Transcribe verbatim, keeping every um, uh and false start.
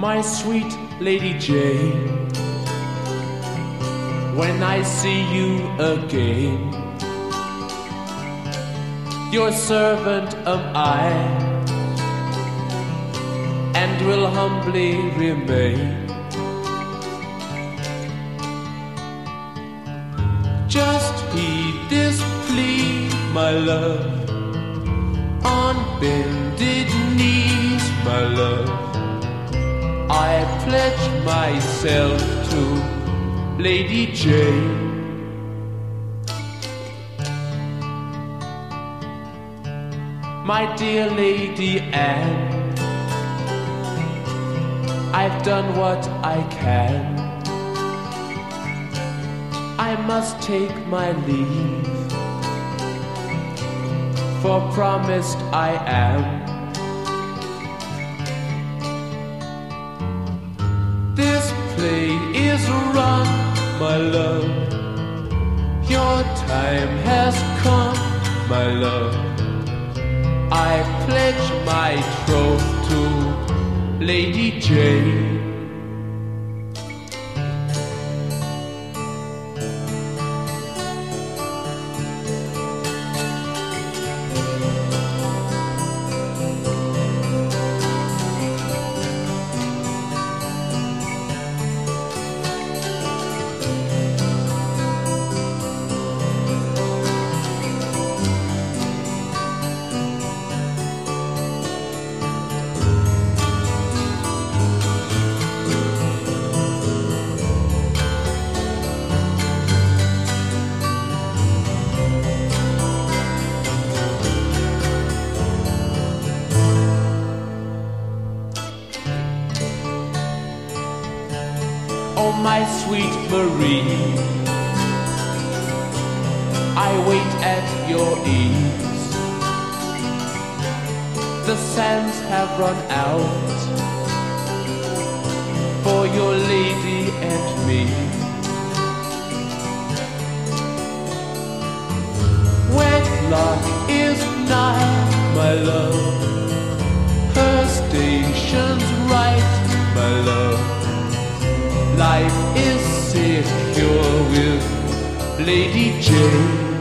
my sweet Lady Jane, when I see you again, your servant am I, and will humbly remain. Just heed this plea, my love, on bended knees, my love, I pledge myself to Lady Jane. My dear Lady Anne, I've done what I can. I must take my leave, for promised I am. This play is run, my love, your time has come, my love. I pledge my troth to Lady Jane. Oh, my sweet Marie, I wait at your ease. The sands have run out for your lady and me. Wedlock is nigh, my love, her station's right, my love. Life is secure with Lady Jane.